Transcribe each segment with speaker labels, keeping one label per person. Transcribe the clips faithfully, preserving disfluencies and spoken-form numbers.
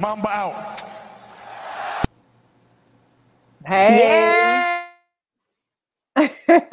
Speaker 1: Mamba out.
Speaker 2: Hey.
Speaker 3: Yeah.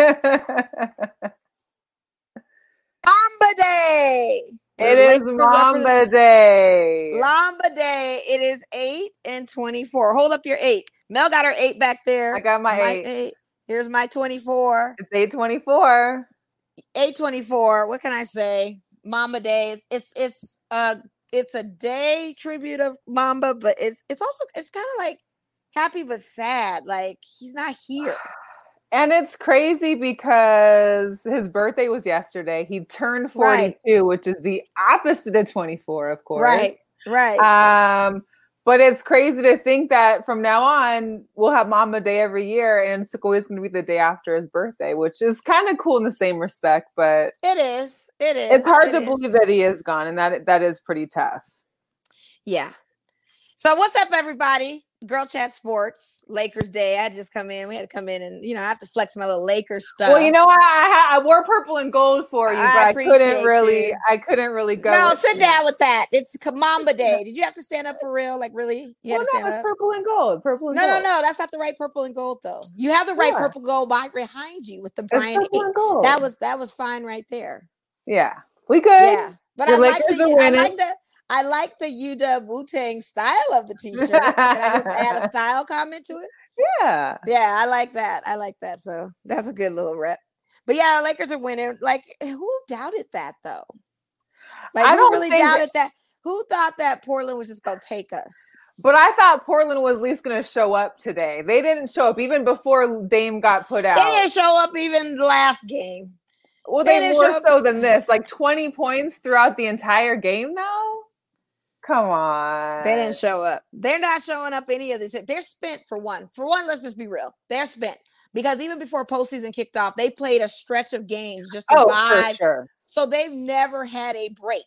Speaker 3: Mamba Day.
Speaker 2: It is Mamba Day.
Speaker 3: Mamba Day. It is eight and twenty-four. Hold up your eight. Mel got her eight back there.
Speaker 2: I got my,
Speaker 3: my
Speaker 2: eight.
Speaker 3: eight. Here's my twenty-four.
Speaker 2: It's eight twenty-four.
Speaker 3: eight twenty-four. What can I say? Mamba Day. It's it's it's uh it's a day tribute of Mamba, but it's it's also it's kind of like happy but sad. Like he's not here.
Speaker 2: And it's crazy because his birthday was yesterday. He turned forty-two, right. Which is the opposite of twenty-four, of course.
Speaker 3: Right, right.
Speaker 2: Um, but it's crazy to think that from now on, we'll have Mamba Day every year, and it's always going to be the day after his birthday, which is kind of cool in the same respect. But
Speaker 3: it is. It is.
Speaker 2: It's hard
Speaker 3: it
Speaker 2: to
Speaker 3: is.
Speaker 2: believe that he is gone, and that that is pretty tough.
Speaker 3: Yeah. So what's up, everybody? Girl Chat Sports, Lakers Day. I just come in. We had to come in and, you know, I have to flex my little Lakers stuff.
Speaker 2: Well, you know, I I, I wore purple and gold for you,
Speaker 3: I
Speaker 2: but I couldn't really,
Speaker 3: you.
Speaker 2: I couldn't really go.
Speaker 3: No, sit you. down with that. It's Mamba Day. Did you have to stand up for real? Like, really? You
Speaker 2: well,
Speaker 3: had to stand
Speaker 2: no, it's
Speaker 3: up?
Speaker 2: purple and gold. Purple and
Speaker 3: no,
Speaker 2: gold.
Speaker 3: No, no, no. That's not the right purple and gold, though. You have the right yeah. purple gold behind you with the Brian. That was that was fine right there.
Speaker 2: Yeah, we could.
Speaker 3: Yeah, but I like, the, I like the. I like the U W Wu-Tang style of the t-shirt. Can I just add a style comment to it?
Speaker 2: Yeah.
Speaker 3: Yeah, I like that. I like that. So that's a good little rep. But yeah, the Lakers are winning. Like, who doubted that, though? Like,
Speaker 2: I
Speaker 3: who
Speaker 2: don't
Speaker 3: really doubted that, that? Who thought that Portland was just going to take us?
Speaker 2: But I thought Portland was at least going to show up today. They didn't show up even before Dame got put out.
Speaker 3: They didn't show up even last game.
Speaker 2: Well, they, they more so than this. Like twenty points throughout the entire game, though? Come on.
Speaker 3: They didn't show up. They're not showing up any of this. They're spent for one. For one, let's just be real. They're spent. Because even before postseason kicked off, they played a stretch of games just to
Speaker 2: oh,
Speaker 3: buy.
Speaker 2: For sure.
Speaker 3: So they've never had a break.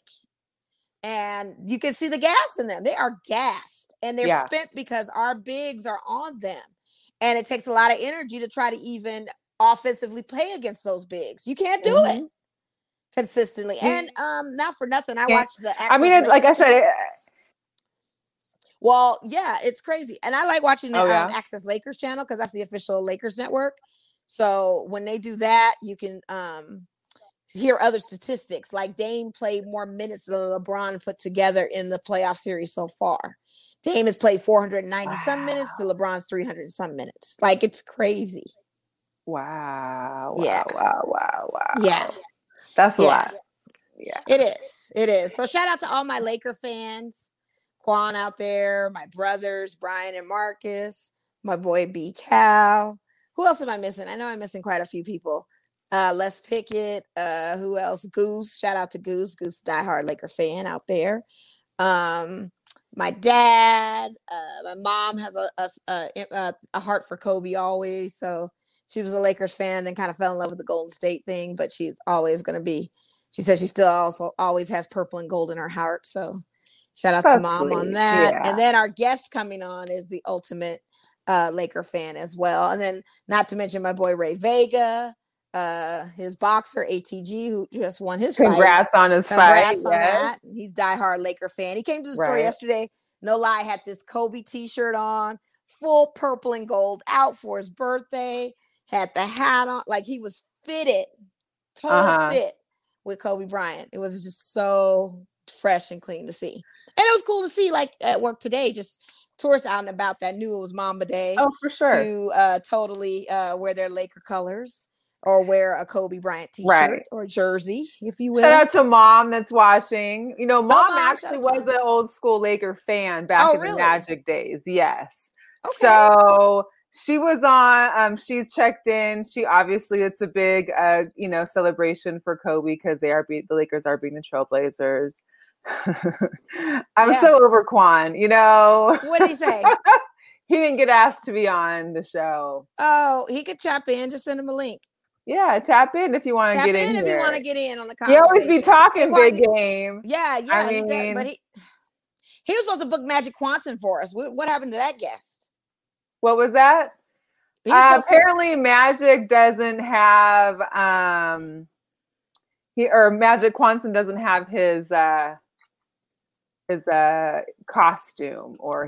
Speaker 3: And you can see the gas in them. They are gassed. And they're yeah. spent because our bigs are on them. And it takes a lot of energy to try to even offensively play against those bigs. You can't do mm-hmm. it. Consistently. And um not for nothing, I watched the
Speaker 2: I mean it's, like I said it,
Speaker 3: well yeah it's crazy, and I like watching the
Speaker 2: oh, yeah?
Speaker 3: um, Access Lakers channel because that's the official Lakers network. So when they do that, you can um hear other statistics, like Dame played more minutes than LeBron put together in the playoff series so far. Dame has played four hundred ninety wow. some minutes to LeBron's three hundred some minutes. Like, it's crazy.
Speaker 2: Wow. Wow.
Speaker 3: Yeah.
Speaker 2: Wow. Wow. Wow.
Speaker 3: Yeah.
Speaker 2: That's a
Speaker 3: yeah.
Speaker 2: lot. Yeah.
Speaker 3: It is. It is. So shout out to all my Laker fans, Quan out there, my brothers, Brian and Marcus, my boy B Cal. Who else am I missing? I know I'm missing quite a few people. Uh, Les Pickett. Uh, who else? Goose. Shout out to Goose. Goose, diehard Laker fan out there. Um, my dad. Uh, my mom has a, a a a heart for Kobe always. So she was a Lakers fan, then kind of fell in love with the Golden State thing, but she's always going to be, she says she still also always has purple and gold in her heart. So shout out That's to mom sweet. on that. Yeah. And then our guest coming on is the ultimate uh, Laker fan as well. And then not to mention my boy Ray Vega, uh, his boxer A T G, who just won his
Speaker 2: Congrats
Speaker 3: fight.
Speaker 2: on his
Speaker 3: Congrats
Speaker 2: fight.
Speaker 3: on
Speaker 2: yes.
Speaker 3: that. He's diehard Laker fan. He came to the store right. yesterday. No lie, had this Kobe t-shirt on, full purple and gold, out for his birthday. Had the hat on, like he was fitted, total uh-huh. fit with Kobe Bryant. It was just so fresh and clean to see. And it was cool to see, like at work today, just tourists out and about that knew it was Mamba Day.
Speaker 2: Oh, for sure.
Speaker 3: To uh, totally uh, wear their Laker colors or wear a Kobe Bryant t-shirt
Speaker 2: right.
Speaker 3: or jersey, if you will.
Speaker 2: Shout out to mom that's watching. You know, mom,
Speaker 3: oh, mom
Speaker 2: actually was mom. an old school Laker fan back
Speaker 3: oh,
Speaker 2: in
Speaker 3: really?
Speaker 2: the Magic days. Yes.
Speaker 3: Okay.
Speaker 2: So she was on, um, she's checked in. She obviously, it's a big, uh, you know, celebration for Kobe because they are, be- the Lakers are being the Trailblazers. I'm yeah. so over Quan, you know.
Speaker 3: What did he say?
Speaker 2: He didn't get asked to be on the show.
Speaker 3: Oh, he could tap in. Just send him a link.
Speaker 2: Yeah, tap in if you want to get in.
Speaker 3: Tap in if
Speaker 2: here.
Speaker 3: you want to get in on the conversation.
Speaker 2: You always be talking big game.
Speaker 3: Yeah, yeah.
Speaker 2: I mean,
Speaker 3: he did, but he he was supposed to book Magic Quanson for us. What, what happened to that guest?
Speaker 2: What was that? Uh, apparently, to- Magic doesn't have um, he or Magic Quanson doesn't have his uh, his uh, costume or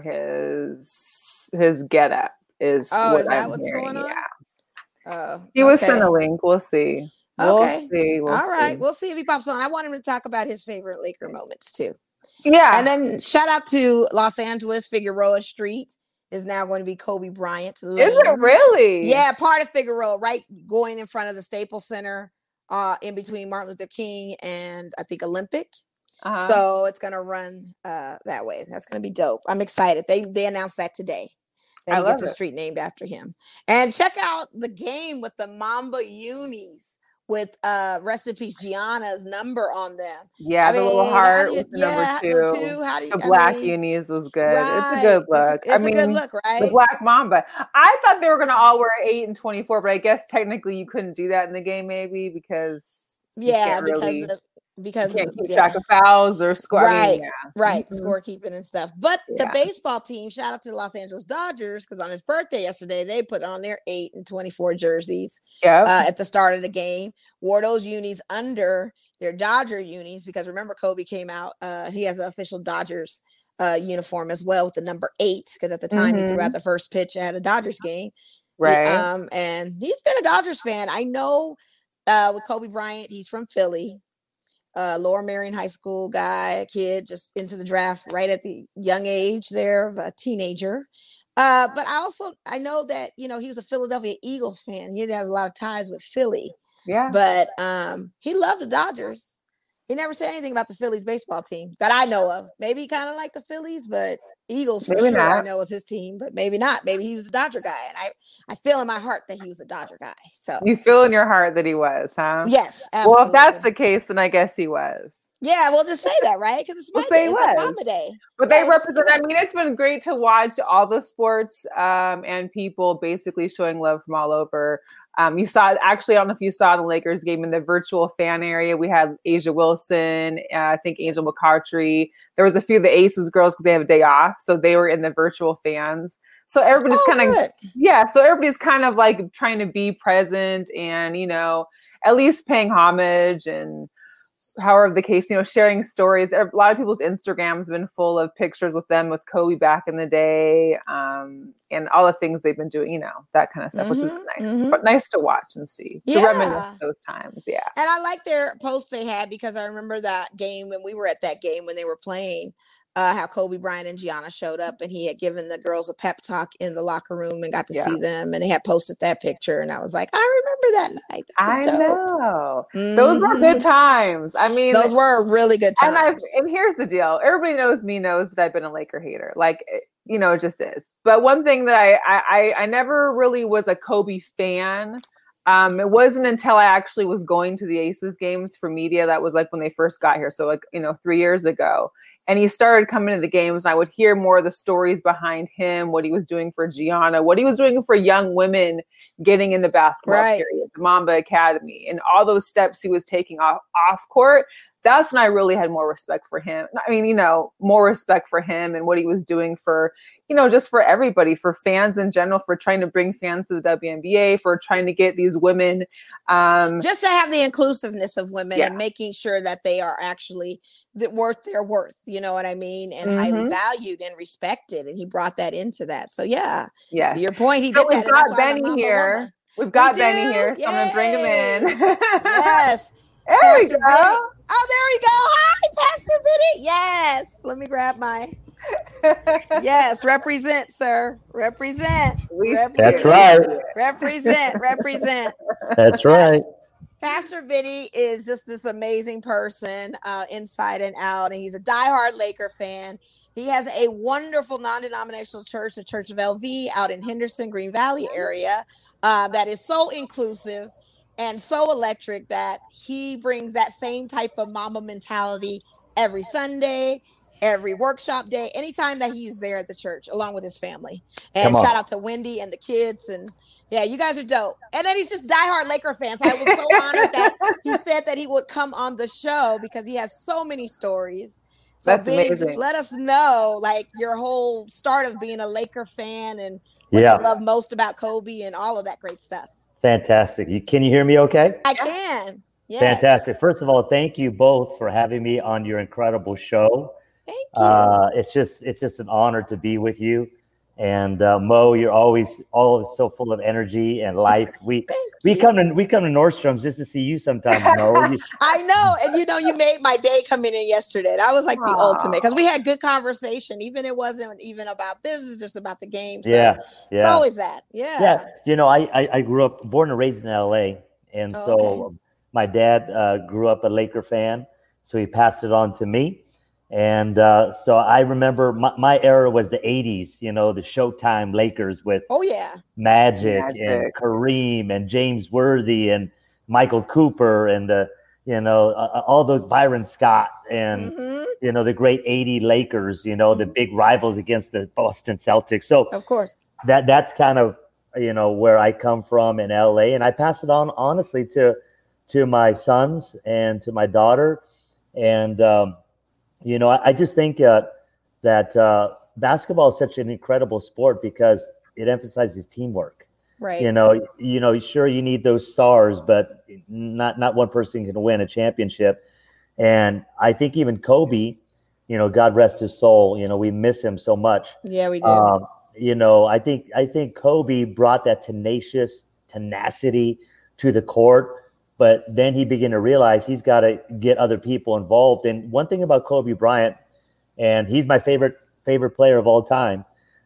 Speaker 2: his his getup is
Speaker 3: Oh,
Speaker 2: what
Speaker 3: is that
Speaker 2: I'm
Speaker 3: what's
Speaker 2: hearing.
Speaker 3: going on?
Speaker 2: Yeah,
Speaker 3: Oh,
Speaker 2: he was
Speaker 3: okay.
Speaker 2: sent a link. We'll see. We'll
Speaker 3: Okay.
Speaker 2: see. We'll
Speaker 3: All right.
Speaker 2: see.
Speaker 3: We'll see if he pops on. I want him to talk about his favorite Laker moments too.
Speaker 2: Yeah.
Speaker 3: And then shout out to Los Angeles. Figueroa Street is now going to be Kobe Bryant Lane.
Speaker 2: Is it really?
Speaker 3: Yeah, part of Figueroa, right? Going in front of the Staples Center, uh, in between Martin Luther King and I think Olympic. Uh-huh. So it's gonna run uh that way. That's gonna be dope. I'm excited. They they announced that today. That he gets a street named after him. And check out the game with the Mamba unis with uh rest in peace Gianna's number on them.
Speaker 2: Yeah,
Speaker 3: I
Speaker 2: the
Speaker 3: mean,
Speaker 2: little heart
Speaker 3: you,
Speaker 2: with the
Speaker 3: yeah,
Speaker 2: number two.
Speaker 3: The, two how do you,
Speaker 2: the black
Speaker 3: I mean,
Speaker 2: unis was good.
Speaker 3: Right.
Speaker 2: It's a good look.
Speaker 3: It's, a, it's
Speaker 2: I
Speaker 3: a
Speaker 2: mean,
Speaker 3: good look, right?
Speaker 2: The black Mamba. I thought they were gonna all wear eight and twenty-four, but I guess technically you couldn't do that in the game, maybe because
Speaker 3: yeah,
Speaker 2: really,
Speaker 3: because of because
Speaker 2: you can't keep
Speaker 3: yeah.
Speaker 2: track of fouls or score.
Speaker 3: Right,
Speaker 2: I mean, yeah.
Speaker 3: right.
Speaker 2: Mm-hmm.
Speaker 3: Scorekeeping and stuff. But
Speaker 2: yeah.
Speaker 3: the baseball team, shout out to the Los Angeles Dodgers, because on his birthday yesterday, they put on their eight and twenty-four jerseys
Speaker 2: yep.
Speaker 3: uh, at the start of the game. Wore those unis under their Dodger unis, because remember Kobe came out. Uh, he has an official Dodgers uh, uniform as well with the number eight, because at the time mm-hmm. he threw out the first pitch at a Dodgers game.
Speaker 2: Right.
Speaker 3: He, um, and he's been a Dodgers fan. I know uh, with Kobe Bryant, he's from Philly. Uh, Lower Marion High School guy, kid, just into the draft right at the young age there of a teenager. Uh, but I also, I know that, you know, he was a Philadelphia Eagles fan. He has a lot of ties with Philly.
Speaker 2: Yeah.
Speaker 3: But um, he loved the Dodgers. He never said anything about the Phillies baseball team that I know of. Maybe he kind of liked the Phillies, but Eagles for
Speaker 2: maybe
Speaker 3: sure
Speaker 2: not.
Speaker 3: I know was his team, but maybe not. Maybe he was a Dodger guy. And I, I feel in my heart that he was a Dodger guy. So
Speaker 2: you feel in your heart that he was, huh?
Speaker 3: Yes, absolutely.
Speaker 2: Well, if that's the case, then I guess he was.
Speaker 3: Yeah, we'll just say that, right? Because it's my
Speaker 2: we'll
Speaker 3: day.
Speaker 2: Say
Speaker 3: It's like Mama Day.
Speaker 2: But
Speaker 3: right?
Speaker 2: they represent, I mean, it's been great to watch all the sports um, and people basically showing love from all over. Um, you saw, actually, I don't know if you saw the Lakers game in the virtual fan area. We had Asia Wilson, uh, I think Angel McCoughtry. There was a few of the Aces girls because they have a day off. So they were in the virtual fans. So everybody's
Speaker 3: oh,
Speaker 2: kind of, yeah, so everybody's kind of like trying to be present and, you know, at least paying homage and however the case, you know, sharing stories. A lot of people's Instagram's been full of pictures with them with Kobe back in the day, um, and all the things they've been doing, you know, that kind of stuff, mm-hmm, which is nice, mm-hmm. but nice to watch and see, to
Speaker 3: yeah.
Speaker 2: reminisce those times. Yeah.
Speaker 3: And I like their post they had, because I remember that game when we were at that game when they were playing, uh, how Kobe Bryant and Gianna showed up, and he had given the girls a pep talk in the locker room and got to yeah. see them, and they had posted that picture, and I was like, I remember that night. That
Speaker 2: I
Speaker 3: dope.
Speaker 2: know.
Speaker 3: Mm-hmm.
Speaker 2: Those were good times. I mean,
Speaker 3: those were really good times.
Speaker 2: And, I've, and here's the deal. Everybody knows me knows that I've been a Laker hater. Like, you know, it just is. But one thing that I, I, I never really was a Kobe fan. Um, it wasn't until I actually was going to the Aces games for media. That was like when they first got here. So like, you know, three years ago. And he started coming to the games, and I would hear more of the stories behind him, what he was doing for Gianna, what he was doing for young women getting into basketball,
Speaker 3: right.
Speaker 2: period, the Mamba Academy, and all those steps he was taking off, off court. That's when I really had more respect for him. I mean, you know, more respect for him and what he was doing for, you know, just for everybody, for fans in general, for trying to bring fans to the W N B A, for trying to get these women. Um,
Speaker 3: just to have the inclusiveness of women
Speaker 2: yeah.
Speaker 3: and making sure that they are actually the worth their worth, you know what I mean? And
Speaker 2: mm-hmm.
Speaker 3: highly valued and respected. And he brought that into that. So yeah,
Speaker 2: yes.
Speaker 3: to your point, he
Speaker 2: so
Speaker 3: did that.
Speaker 2: We've got Benny here. Woman. We've got we Benny here. So Yay. I'm going to bring him in.
Speaker 3: Yes.
Speaker 2: There
Speaker 3: Pastor
Speaker 2: we go.
Speaker 3: Benny. Oh, there we go. Hi, Pastor Benny. Yes. Let me grab my. Yes. Represent, sir. Represent.
Speaker 1: represent. That's right.
Speaker 3: Represent. Represent.
Speaker 1: That's right.
Speaker 3: Pastor Benny is just this amazing person, uh, inside and out. And he's a diehard Laker fan. He has a wonderful non-denominational church, the Church of L V, out in Henderson, Green Valley area, uh, that is so inclusive and so electric that he brings that same type of mama mentality every Sunday, every workshop day, anytime that he's there at the church, along with his family. And shout out to Wendy and the kids. And yeah, you guys are dope. And then he's just diehard Laker fan. So I was so honored that he said that he would come on the show, because he has so many stories. So
Speaker 2: That's
Speaker 3: Benny,
Speaker 2: amazing.
Speaker 3: just let us know, like, your whole start of being a Laker fan and what
Speaker 1: yeah.
Speaker 3: you love most about Kobe and all of that great stuff.
Speaker 1: Fantastic. You, can you hear me okay?
Speaker 3: I can. Yes.
Speaker 1: Fantastic. First of all, thank you both for having me on your incredible show.
Speaker 3: Thank you.
Speaker 1: Uh, it's just it's just an honor to be with you. And uh, Mo, you're always always so full of energy and life. We
Speaker 3: Thank
Speaker 1: we
Speaker 3: you.
Speaker 1: come to we come to Nordstrom's just to see you sometimes, Mo. You,
Speaker 3: I know, and you know, you made my day coming in yesterday. That was like the
Speaker 2: Aww.
Speaker 3: ultimate because we had good conversation. Even it wasn't even about business, just about the game. So
Speaker 1: yeah, yeah.
Speaker 3: it's always that. Yeah.
Speaker 1: Yeah, you know, I, I I grew up born and raised in L A, and
Speaker 3: Oh,
Speaker 1: so
Speaker 3: okay.
Speaker 1: my dad uh, grew up a Laker fan, so he passed it on to me. And uh, so I remember my, my era was the eighties, you know, the Showtime Lakers with
Speaker 3: Oh yeah.
Speaker 1: Magic,
Speaker 2: Magic.
Speaker 1: and Kareem and James Worthy and Michael Cooper and the, you know, uh, all those Byron Scott and,
Speaker 3: hmm
Speaker 1: you know, the great eighty Lakers, you know, the big rivals against the Boston Celtics. So
Speaker 3: Of course.
Speaker 1: that that's kind of, you know, where I come from in L A. And I pass it on, honestly, to to my sons and to my daughter. And, um, you know, I, I just think uh, that uh, basketball is such an incredible sport because it emphasizes teamwork.
Speaker 3: Right.
Speaker 1: You know, you know, sure, you need those stars, but not not one person can win a championship. And I think even Kobe, you know, God rest his soul, you know, we miss him so much.
Speaker 3: Yeah, we do.
Speaker 1: Um, you know, I think I think Kobe brought that tenacious tenacity to the court. But then he began to realize he's got to get other people involved. And one thing about Kobe Bryant, and he's my favorite favorite player of all time,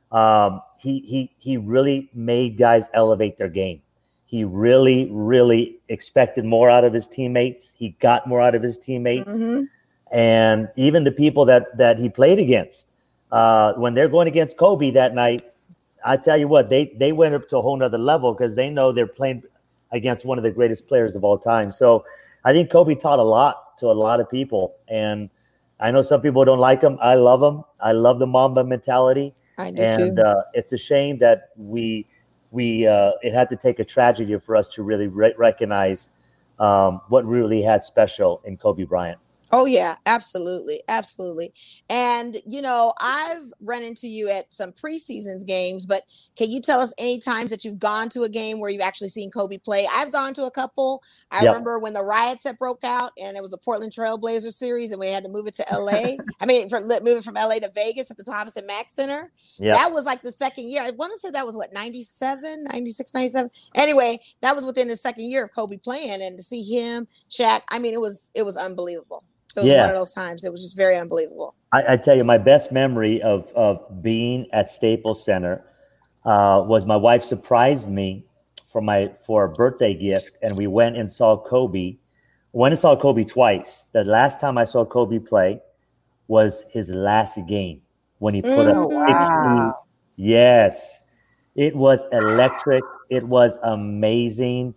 Speaker 1: um, he he he really made guys elevate their game. He really, really expected more out of his teammates. He got more out of his teammates.
Speaker 3: Mhm.
Speaker 1: And even the people that that he played against, uh, when they're going against Kobe that night, I tell you what, they they went up to a whole nother level because they know they're playing against one of the greatest players of all time. So I think Kobe taught a lot to a lot of people. And I know some people don't like him. I love him. I love the Mamba mentality.
Speaker 3: I do
Speaker 1: And
Speaker 3: too.
Speaker 1: uh, it's a shame that we we uh, it had to take a tragedy for us to really re- recognize um, what really had special in Kobe Bryant.
Speaker 3: Oh yeah, absolutely, absolutely. And you know, I've run into you at some preseason games, but can you tell us any times that you've gone to a game where you've actually seen Kobe play? I've gone to a couple. I
Speaker 1: Yep.
Speaker 3: remember when the riots had broke out and it was a Portland Trailblazer series and we had to move it to L A. I mean, from move it from L A to Vegas at the Thomas and Mack Center.
Speaker 1: Yep.
Speaker 3: That was like the second year. I want to say that was what, ninety-seven, ninety-six, ninety-seven. Anyway, that was within the second year of Kobe playing, and to see him, Shaq, I mean, it was it was unbelievable. It was
Speaker 1: Yeah.
Speaker 3: one of those times. It was just very unbelievable.
Speaker 1: I, I tell you, my best memory of, of being at Staples Center uh, was my wife surprised me for my for a birthday gift, and we went and saw Kobe. Went and saw Kobe twice. The last time I saw Kobe play was his last game when he put
Speaker 3: Oh,
Speaker 1: up
Speaker 2: wow.
Speaker 1: sixty. Yes, it was electric. It was amazing.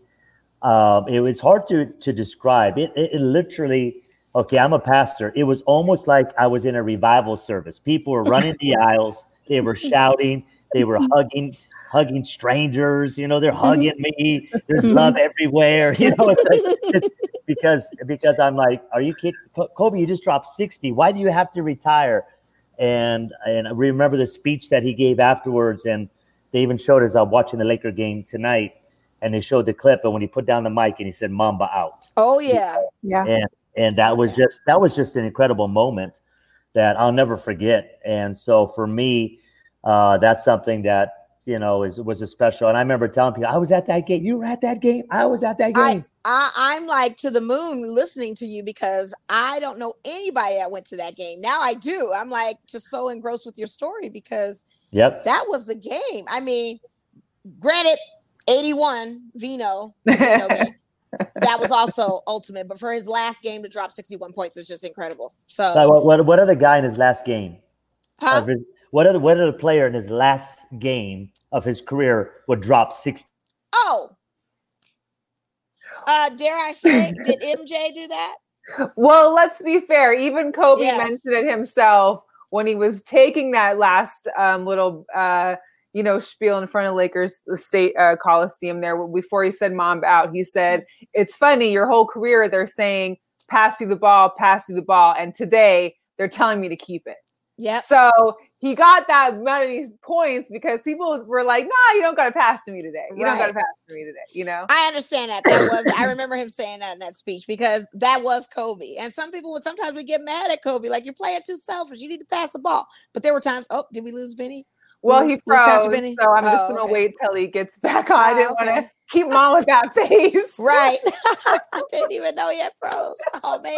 Speaker 1: Um, it was hard to to describe. It, it, it literally. Okay, I'm a pastor. It was almost like I was in a revival service. People were running the aisles. They were shouting. They were hugging, hugging strangers. You know, they're hugging me. There's love everywhere. You know, it's like, it's because because I'm like, are you kidding, Kobe? You just dropped sixty. Why do you have to retire? And and I remember the speech that he gave afterwards. And they even showed us. I'm watching the Laker game tonight, and they showed the clip. And when he put down the mic and he said, "Mamba out."
Speaker 3: Oh yeah.
Speaker 2: Yeah.
Speaker 1: And And that was
Speaker 3: Okay.
Speaker 1: just that was just an incredible moment that I'll never forget. And so for me, uh, that's something that, you know, is was a special. And I remember telling people, I was at that game. You were at that game. I was at that game.
Speaker 3: I, I I'm like to the moon listening to you because I don't know anybody that went to that game. Now I do. I'm like just so engrossed with your story because
Speaker 1: Yep.
Speaker 3: that was the game. I mean, granted, eighty-one Vino, the Vino game. That was also ultimate, but for his last game to drop sixty-one points is just incredible. So,
Speaker 1: So what, what what other guy in his last game?
Speaker 3: huh?
Speaker 1: Of his, what other what other player in his last game of his career would drop sixty?
Speaker 3: Oh, uh, dare I say, did M J do that?
Speaker 2: Well, let's be fair. Even Kobe
Speaker 3: Yes.
Speaker 2: mentioned it himself when he was taking that last um, little, uh, you know, spiel in front of Lakers, the state uh, Coliseum there. Before he said "Mamba out," he said, "It's funny. Your whole career, they're saying pass you the ball, pass you the ball, and today they're telling me to keep it."
Speaker 3: Yeah.
Speaker 2: So he got that many points because people were like, nah, you don't got to pass to me today. You right. don't got to pass to me today, you know?
Speaker 3: I understand that. That was, I remember him saying that in that speech because that was Kobe. And some people would sometimes we get mad at Kobe, like you're playing too selfish. You need to pass the ball. But there were times, oh, did we lose Benny?
Speaker 2: Well,
Speaker 3: lose,
Speaker 2: he froze, so I'm just oh, going to okay. wait till he gets back on. Oh, I didn't okay. want to keep him on with that face.
Speaker 3: Right. I didn't even know he had froze. Oh, man.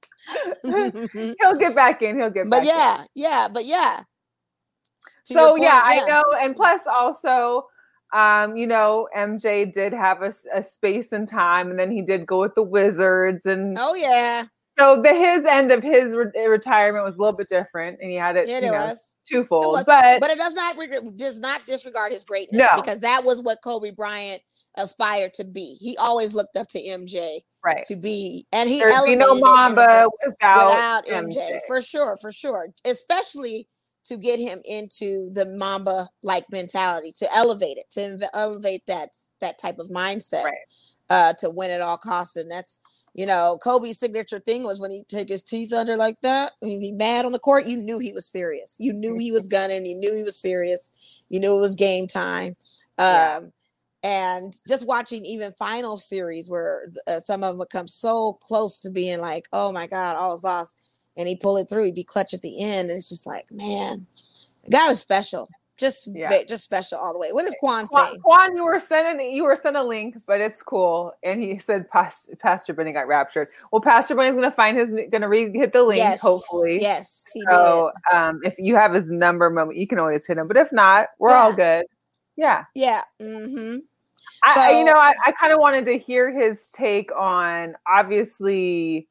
Speaker 2: He'll get back in. He'll get
Speaker 3: but
Speaker 2: back
Speaker 3: yeah,
Speaker 2: in.
Speaker 3: yeah, but yeah.
Speaker 2: To so point, yeah, yeah, I know. And plus also, um, you know, M J did have a, a space and time, and then he did go with the Wizards. And
Speaker 3: oh yeah.
Speaker 2: So the his end of his re- retirement was a little bit different, and he had it,
Speaker 3: yeah,
Speaker 2: you
Speaker 3: it
Speaker 2: know,
Speaker 3: was.
Speaker 2: twofold.
Speaker 3: It was.
Speaker 2: But
Speaker 3: but it does not does not disregard his greatness
Speaker 2: no.
Speaker 3: because that was what Kobe Bryant aspired to be. He always looked up to M J.
Speaker 2: Right.
Speaker 3: To be, and he
Speaker 2: There'd
Speaker 3: elevated
Speaker 2: be no Mamba without,
Speaker 3: without M J. M J for sure, for sure. Especially to get him into the Mamba like mentality, to elevate it, to inv- elevate that that type of mindset,
Speaker 2: right.
Speaker 3: uh, to win at all costs. And that's, you know, Kobe's signature thing was when he take his teeth under like that, when he'd be mad on the court, you knew he was serious. You knew he was gunning. You knew he was serious. You knew it was game time. Um, yeah. And just watching even final series where uh, some of them come so close to being like, oh my God, all is lost. And he pull it through. He'd be clutch at the end. And it's just like, man, the guy was special. Just, yeah. just special all the way. What does Quan say?
Speaker 2: Quan, you were sending you were sent a link, but it's cool. And he said Pastor, Pastor Benny got raptured. Well, Pastor Benny's gonna find his gonna re hit the link,
Speaker 3: yes.
Speaker 2: hopefully.
Speaker 3: Yes. He
Speaker 2: so
Speaker 3: did.
Speaker 2: um if you have his number moment, you can always hit him. But if not, we're yeah. all good. Yeah.
Speaker 3: Yeah. Mm-hmm.
Speaker 2: I,
Speaker 3: so,
Speaker 2: I you know, I, I kind of wanted to hear his take on obviously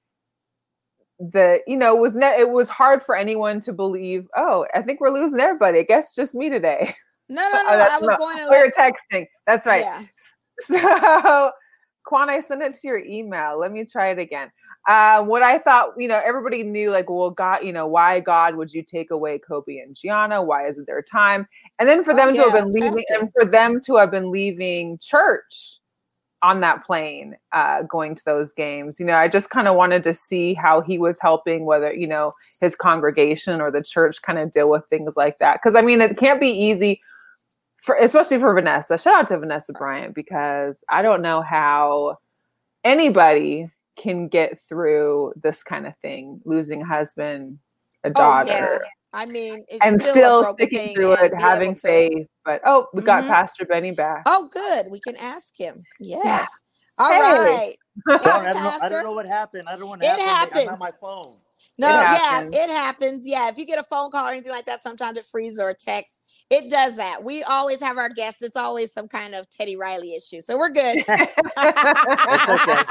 Speaker 2: the, you know, was ne- it was hard for anyone to believe, oh, I think we're losing everybody. I guess just me today.
Speaker 3: No, no, no. oh, I was
Speaker 2: no.
Speaker 3: going to.
Speaker 2: Oh, you're texting. That's right.
Speaker 3: Yeah.
Speaker 2: So, Quan, I sent it to your email. Let me try it again. Uh, what I thought, you know, everybody knew, like, well, God, you know, why God would you take away Kobe and Gianna? Why isn't there time? And then for them oh, to yeah, have been leaving, and for them to have been leaving church on that plane, uh, going to those games, you know, I just kind of wanted to see how he was helping, whether, you know, his congregation or the church kind of deal with things like that. Because I mean, it can't be easy. For, especially for Vanessa. Shout out to Vanessa Bryant, because I don't know how anybody can get through this kind of thing, losing a husband, a daughter. Oh, yeah.
Speaker 3: I mean, it's
Speaker 2: and
Speaker 3: still,
Speaker 2: still sticking through it, having faith. But oh, we got mm-hmm. Pastor Benny back.
Speaker 3: Oh, good. We can ask him. Yes. Yeah. All
Speaker 1: hey.
Speaker 3: right.
Speaker 1: Sorry, I, don't know, I don't know what happened. I don't know what happened.
Speaker 3: It happens.
Speaker 1: I'm on my phone.
Speaker 3: No, it yeah, it happens. Yeah, if you get a phone call or anything like that, sometimes it freezes or a text. It does that. We always have our guests. It's always some kind of Teddy Riley issue. So we're good.
Speaker 1: That's okay.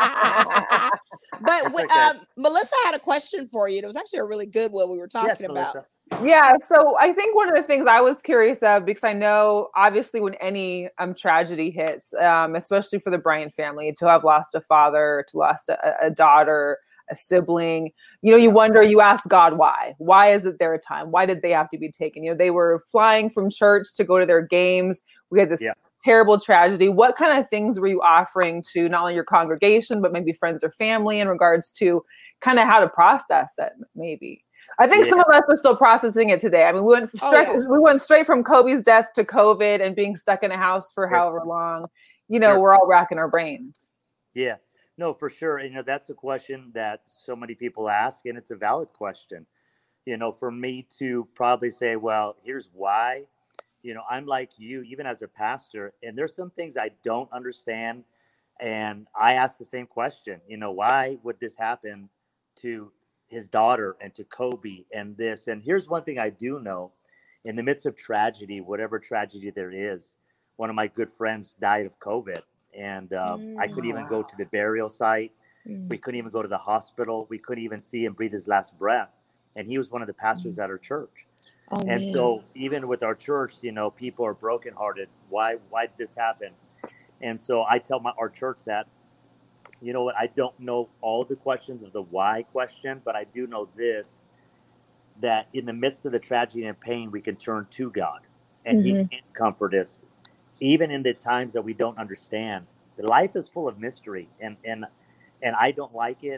Speaker 3: But when, okay. Um, Melissa had a question for you. It was actually a really good one we were talking
Speaker 1: yes,
Speaker 3: about.
Speaker 1: Melissa.
Speaker 2: Yeah, so I think one of the things I was curious of, because I know obviously when any um, tragedy hits, um, especially for the Bryant family, to have lost a father, to lost a, a daughter, a sibling, you know, you wonder, you ask God, why? Why isn't there a time? Why did they have to be taken? You know, they were flying from church to go to their games. We had this yeah. terrible tragedy. What kind of things were you offering to not only your congregation, but maybe friends or family in regards to kind of how to process that maybe? I think yeah. some of us are still processing it today. I mean, we went straight, oh, yeah. we went straight from Kobe's death to COVID and being stuck in a house for yeah. however long. You know, yeah. we're all racking our brains.
Speaker 1: Yeah. No, for sure. You know, that's a question that so many people ask, and it's a valid question. You know, for me to probably say, well, here's why. You know, I'm like you, even as a pastor, and there's some things I don't understand. And I ask the same question, you know, why would this happen to his daughter and to Kobe and this? And here's one thing I do know. In the midst of tragedy, whatever tragedy there is, one of my good friends died of COVID. And uh, mm, I couldn't even wow. go to the burial site. Mm. We couldn't even go to the hospital. We couldn't even see him breathe his last breath. And he was one of the pastors mm. at our church. Oh, and man. So even with our church, you know, people are brokenhearted. Why, why did this happen? And so I tell my, our church that, you know what, I don't know all the questions of the why question, but I do know this, that in the midst of the tragedy and pain, we can turn to God, and mm-hmm. he can comfort us. Even in the times that we don't understand, the life is full of mystery, and and and I don't like it.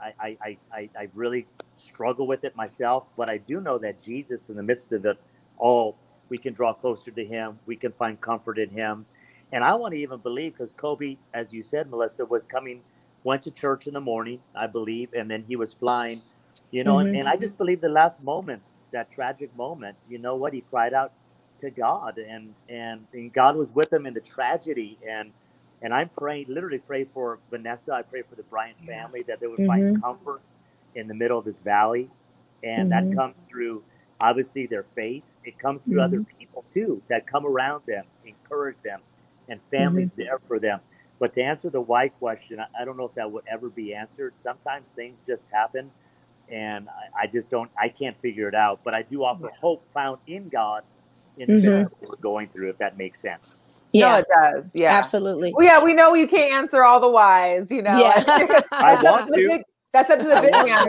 Speaker 1: I, I, I, I really struggle with it myself, but I do know that Jesus, in the midst of it all, we can draw closer to him. We can find comfort in him. And I want to even believe, because Kobe, as you said, Melissa, was coming, went to church in the morning, I believe, and then he was flying, you know,
Speaker 3: Mhm.
Speaker 1: and, and I just believe the last moments, that tragic moment, you know what, he cried out to God, and, and, and God was with him in the tragedy. And and I'm praying, literally pray for Vanessa. I pray for the Bryant family, that they would find
Speaker 3: Mhm.
Speaker 1: comfort in the middle of this valley. And that
Speaker 3: Mhm.
Speaker 1: comes through, obviously, their faith. It comes through other
Speaker 3: Mhm.
Speaker 1: people, too, that come around them, encourage them, and families
Speaker 3: Mhm.
Speaker 1: there for them. But to answer the why question, I, I don't know if that would ever be answered. Sometimes things just happen, and I, I just don't, I can't figure it out. But I do offer hope found in God in the midst
Speaker 3: Mhm.
Speaker 1: of what we're going through, if that makes sense.
Speaker 2: No,
Speaker 3: Yeah,
Speaker 2: it does. Yeah.
Speaker 3: absolutely.
Speaker 2: Well, yeah, we know you can't answer all the whys, you know.
Speaker 3: Yeah.
Speaker 1: I
Speaker 2: That's up
Speaker 1: want
Speaker 2: to the
Speaker 1: to.
Speaker 2: big that's up to the
Speaker 1: I
Speaker 2: big
Speaker 1: want
Speaker 2: man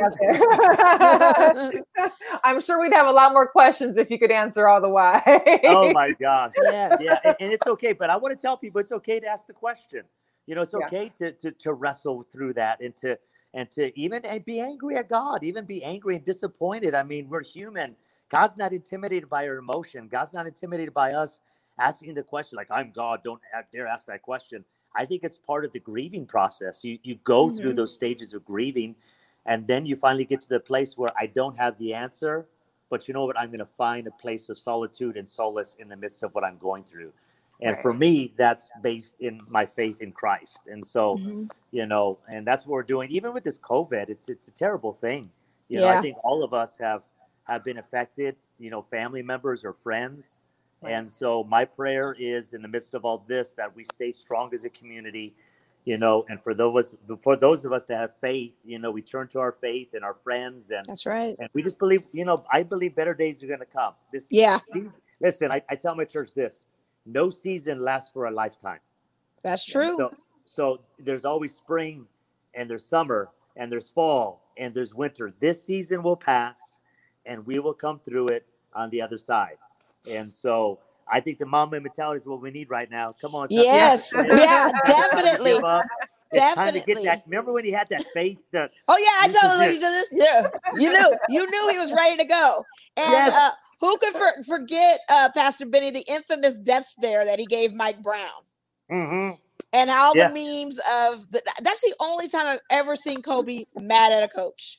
Speaker 1: to.
Speaker 2: out there. I'm sure we'd have a lot more questions if you could answer all the why.
Speaker 1: Oh my gosh.
Speaker 3: Yes.
Speaker 1: Yeah, and, and it's okay. But I want to tell people it's okay to ask the question. You know, it's
Speaker 2: Yeah.
Speaker 1: okay to to to wrestle through that, and to and to even and be angry at God, even be angry and disappointed. I mean, we're human. God's not intimidated by our emotion. God's not intimidated by us asking the question, like, I'm God, don't dare ask that question. I think it's part of the grieving process. You you go through
Speaker 3: Mhm.
Speaker 1: those stages of grieving, and then you finally get to the place where I don't have the answer, but you know what? I'm going to find a place of solitude and solace in the midst of what I'm going through. And for
Speaker 2: Right.
Speaker 1: me, that's based in my faith in Christ. And so,
Speaker 3: Mhm.
Speaker 1: you know, and that's what we're doing. Even with this COVID, it's it's a terrible thing. You know, I
Speaker 3: Yeah.
Speaker 1: think all of us have have been affected, you know, family members or friends.
Speaker 2: Right.
Speaker 1: And so my prayer is, in the midst of all this, that we stay strong as a community, you know, and for those for those of us that have faith, you know, we turn to our faith and our friends, and
Speaker 3: That's right.
Speaker 1: and we just believe, you know, I believe better days are going to come. This
Speaker 3: Yeah,
Speaker 1: season, listen, I, I tell my church this: no season lasts for a lifetime.
Speaker 3: that's
Speaker 2: Yeah.
Speaker 3: true.
Speaker 1: So so there's always spring, and there's summer, and there's fall, and there's winter. This season will pass, and we will come through it on the other side. And so I think the mama mentality is what we need right now. Come on, it's not the time to
Speaker 3: Yes.
Speaker 1: quit.
Speaker 3: Yeah,
Speaker 1: It's not the time to give
Speaker 3: definitely.
Speaker 1: up. It's time to get that.
Speaker 3: Definitely.
Speaker 1: Remember when he had that face? That
Speaker 3: Oh yeah, I
Speaker 1: this is
Speaker 3: totally
Speaker 1: it.
Speaker 3: you did this. Yeah, you knew, you knew he was ready to go. And
Speaker 1: Yes.
Speaker 3: uh, who could for- forget uh, Pastor Benny, the infamous death stare that he gave Mike Brown,
Speaker 1: Mm-hmm.
Speaker 3: and all
Speaker 1: Yeah.
Speaker 3: the memes of the, that's the only time I've ever seen Kobe mad at a coach.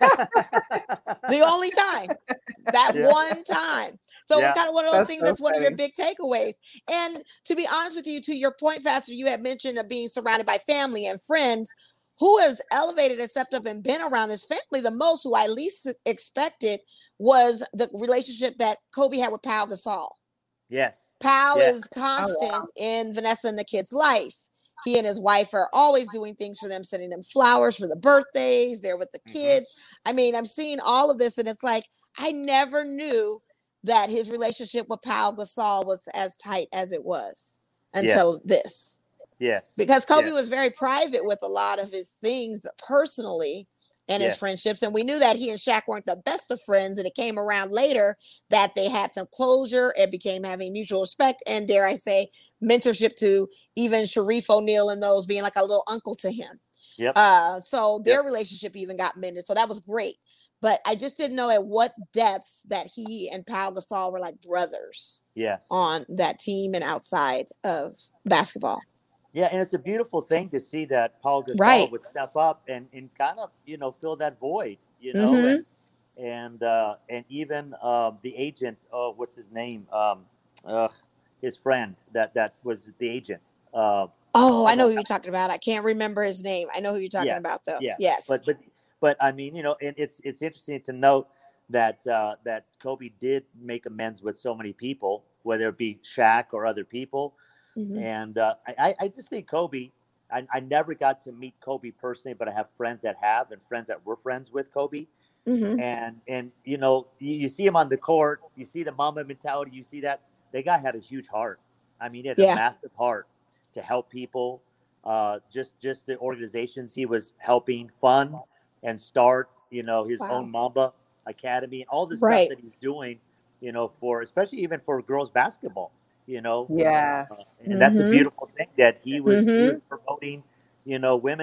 Speaker 3: The only time, that
Speaker 1: Yeah.
Speaker 3: one time. So it was
Speaker 1: Yeah.
Speaker 3: kind of one of those
Speaker 2: That's
Speaker 3: things
Speaker 2: so
Speaker 3: that's one of your
Speaker 2: funny.
Speaker 3: big takeaways. And to be honest with you, to your point, Pastor, you had mentioned of being surrounded by family and friends. Who has elevated and stepped up and been around this family the most, who I least expected, was the relationship that Kobe had with Pau Gasol.
Speaker 1: Yes.
Speaker 3: Pau
Speaker 1: Yeah.
Speaker 3: is constant in Vanessa and the kid's life. He and his wife are always doing things for them, sending them flowers for the birthdays. They're with the
Speaker 1: Mhm.
Speaker 3: kids. I mean, I'm seeing all of this, and it's like I never knew that his relationship with Pau Gasol was as tight as it was until
Speaker 1: Yes.
Speaker 3: this.
Speaker 1: Yes.
Speaker 3: Because Kobe
Speaker 1: Yes.
Speaker 3: was very private with a lot of his things personally and his
Speaker 1: Yes.
Speaker 3: friendships. And we knew that he and Shaq weren't the best of friends. And it came around later that they had some closure. It became having mutual respect and, dare I say, mentorship to even Sharif O'Neal and those being like a little uncle to him.
Speaker 1: Yep.
Speaker 3: Uh, so their
Speaker 1: Yep.
Speaker 3: relationship even got mended. So that was great. But I just didn't know at what depths that he and Pau Gasol were like brothers
Speaker 1: Yes.
Speaker 3: on that team and outside of basketball.
Speaker 1: Yeah, and it's a beautiful thing to see that Paul Gasol
Speaker 3: Right.
Speaker 1: would step up and, and kind of, you know, fill that void, you know,
Speaker 3: Mhm.
Speaker 1: and and uh, and even uh, the agent, oh, what's his name? Um, uh, his friend that that was the agent. Uh,
Speaker 3: Oh, I know
Speaker 1: oh,
Speaker 3: who you're talking about. I can't remember his name. I know who you're talking
Speaker 1: yeah,
Speaker 3: about, though.
Speaker 1: yeah.
Speaker 3: Yes.
Speaker 1: But but but I mean, you know, and it's it's interesting to note that uh, that Kobe did make amends with so many people, whether it be Shaq or other people.
Speaker 3: Mhm.
Speaker 1: And uh, I, I just think Kobe, I, I never got to meet Kobe personally, but I have friends that have and friends that were friends with Kobe.
Speaker 3: Mhm.
Speaker 1: And, and you know, you, you see him on the court, you see the Mamba mentality, you see that. The guy had a huge heart. I mean, he had a
Speaker 3: Yeah.
Speaker 1: massive heart to help people. Uh, just just the organizations he was helping fund and start, you know, his
Speaker 3: Wow.
Speaker 1: own Mamba Academy and all the stuff
Speaker 3: Right.
Speaker 1: that he's doing, you know, for especially even for girls basketball. You know, uh,
Speaker 2: Yes.
Speaker 1: and that's a
Speaker 3: Mhm.
Speaker 1: beautiful thing that he was he was
Speaker 3: Mhm.
Speaker 1: promoting, you know, women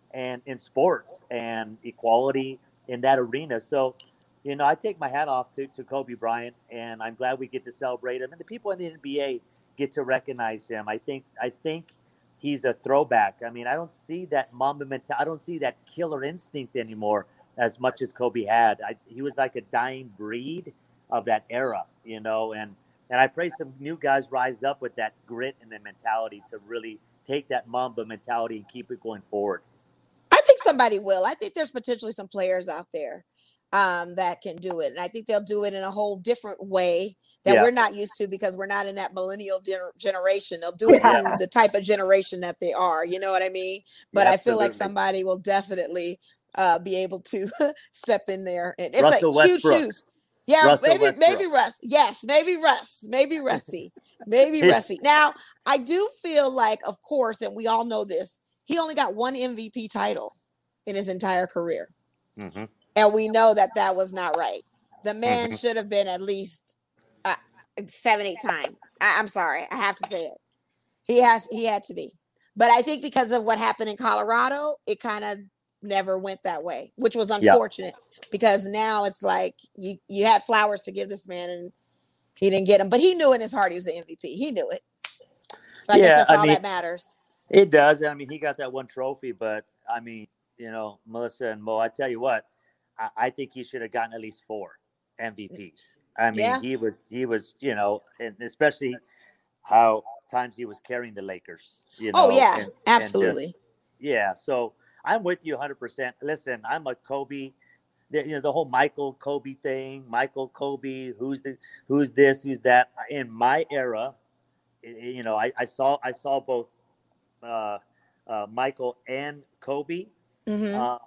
Speaker 1: and in sports and equality in that arena. So, you know, I take my hat off to, to Kobe Bryant, and I'm glad we get to celebrate him, and the people in the N B A get to recognize him. I think I think he's a throwback. I mean, I don't see that Mamba mentality. I don't see that killer instinct anymore as much as Kobe had. I, he was like a dying breed of that era, you know, and and I pray some new guys rise up with that grit and the mentality to really take that Mamba mentality and keep it going forward.
Speaker 3: I think somebody will. I think there's potentially some players out there um, that can do it. And I think they'll do it in a whole different way that yeah. we're not used to because we're not in that millennial gener- generation. They'll do it yeah. to the type of generation that they are. You know what I mean? But yeah, I feel like somebody will definitely uh, be able to step in there. It's
Speaker 1: Russell
Speaker 3: like huge
Speaker 1: Westbrook.
Speaker 3: shoes. Yeah,
Speaker 1: Russell
Speaker 3: maybe
Speaker 1: Westbrook.
Speaker 3: maybe Russ. Yes, maybe Russ. Maybe Russie. Maybe Russie. Now, I do feel like, of course, and we all know this, he only got one M V P title in his entire career.
Speaker 1: Mm-hmm.
Speaker 3: And we know that that was not right. The man mm-hmm. should have been at least uh, seven, eight times. I- I'm sorry. I have to say it. He has. He had to be. But I think because of what happened in Colorado, it kind of never went that way, which was unfortunate. Yep. Because now it's like you, you had flowers to give this man and he didn't get them. But he knew in his heart he was an M V P. He knew it. So I yeah, guess that's I all mean, that matters.
Speaker 1: It does. I mean, he got that one trophy, but I mean, you know, Melissa and Mo, I tell you what, I, I think he should have gotten at least four M V Ps. I mean, yeah. he was, he was, you know, and especially how times he was carrying the Lakers. You know,
Speaker 3: oh, yeah,
Speaker 1: and,
Speaker 3: absolutely.
Speaker 1: And just, yeah. So I'm with you one hundred percent. Listen, I'm a Kobe. The, you know, the whole Michael Kobe thing, Michael Kobe, who's the, who's this, who's that. In my era, you know, I, I saw, I saw both uh, uh, Michael and Kobe.
Speaker 3: Mm-hmm.
Speaker 1: Uh,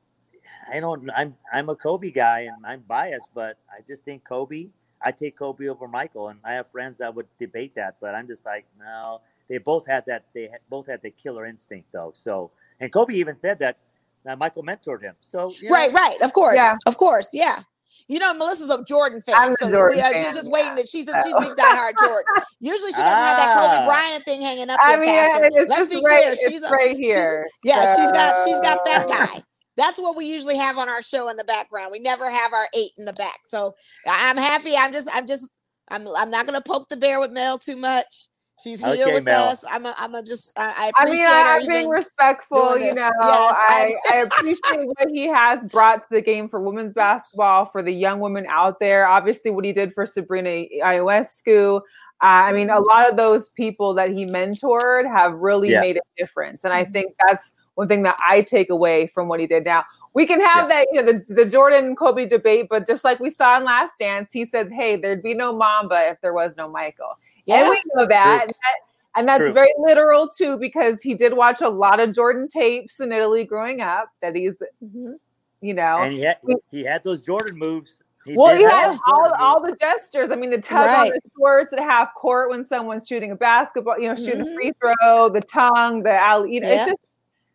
Speaker 1: I don't, I'm, I'm a Kobe guy and I'm biased, but I just think Kobe, I take Kobe over Michael, and I have friends that would debate that, but I'm just like, no, they both had that, they had, both had the killer instinct though. So, and Kobe even said that. Now, Michael mentored him. So you know,
Speaker 3: right, right, of course, yeah. of course, yeah. You know, Melissa's a Jordan fan,
Speaker 2: I'm
Speaker 3: so
Speaker 2: Jordan
Speaker 3: we, uh,
Speaker 2: fan,
Speaker 3: she's just
Speaker 2: yeah.
Speaker 3: waiting. That she's a, she's a big diehard Jordan. Usually, she doesn't ah. have that Kobe Bryant thing hanging up there.
Speaker 2: I mean,
Speaker 3: Pastor.
Speaker 2: it's
Speaker 3: Let's
Speaker 2: just
Speaker 3: be
Speaker 2: right,
Speaker 3: clear. She's
Speaker 2: it's
Speaker 3: a,
Speaker 2: right here.
Speaker 3: She's, yeah,
Speaker 2: so...
Speaker 3: she's got she's got that guy. That's what we usually have on our show in the background. We never have our eight in the back. So I'm happy. I'm just I'm just I'm I'm not gonna poke the bear with Mel too much. She's here
Speaker 1: okay,
Speaker 3: with
Speaker 1: Mel.
Speaker 3: us. I'm a, I'm a just I, I
Speaker 2: I
Speaker 3: appreciate
Speaker 2: mean, I,
Speaker 3: her
Speaker 2: I'm being respectful. You know,
Speaker 3: yes,
Speaker 2: I, I appreciate what he has brought to the game for women's basketball, for the young women out there. Obviously, what he did for Sabrina Ionescu. Uh, I mean, a lot of those people that he mentored have really yeah. made a difference, and I think that's one thing that I take away from what he did. Now, we can have yeah. that, you know, the, the Jordan Kobe debate, but just like we saw in Last Dance, he said, "Hey, there'd be no Mamba if there was no Michael." Yeah, and we know that. And, that, and that's True. very literal, too, because he did watch a lot of Jordan tapes in Italy growing up that he's, mm-hmm. you know.
Speaker 1: And he had, he had those Jordan moves.
Speaker 2: He well, he had all, all the gestures. I mean, the tug right. on the shorts at half court when someone's shooting a basketball, you know, shooting mm-hmm. a free throw, the tongue, the alley, you know, yeah. it's just,